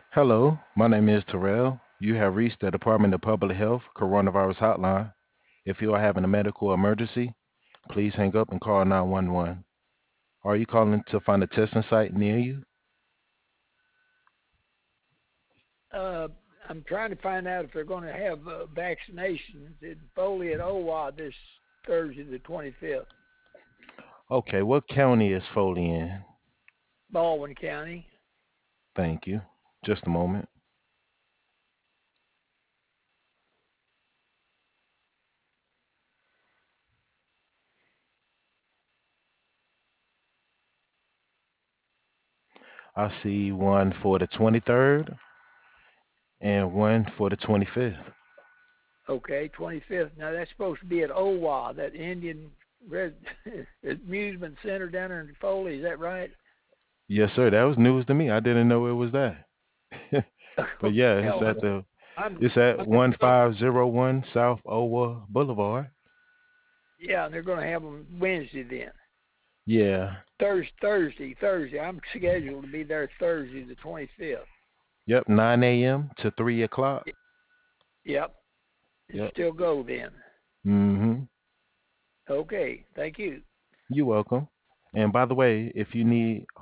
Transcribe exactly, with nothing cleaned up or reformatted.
Hello, my name is Terrell. You have reached the Department of Public Health Coronavirus Hotline. If you are having a medical emergency, please hang up and call nine one one. Are you calling to find a testing site near you? Uh, I'm trying to find out if they're going to have uh, vaccinations in Foley at Owa this Thursday, the twenty-fifth, Okay, what county is Foley in? Baldwin County. Thank you. Just a moment. I see one for the twenty-third and one for the twenty-fifth. Okay, twenty-fifth. Now that's supposed to be at Owa, that Indian Res- Amusement Center down there in Foley. Is that right? Yes, sir. That was news to me. I didn't know it was that. But yeah, it's Hell, at the I'm. it's at I'm gonna one go. five zero one South Owa Boulevard. Yeah, and they're going to have them Wednesday then. Yeah. Thursday, Thursday, Thursday. I'm scheduled to be there Thursday, the twenty-fifth. Yep, nine a m to three o'clock. Yep, it Yep. still go then. Mm-hmm. Okay, thank you. You're welcome. And by the way, if you need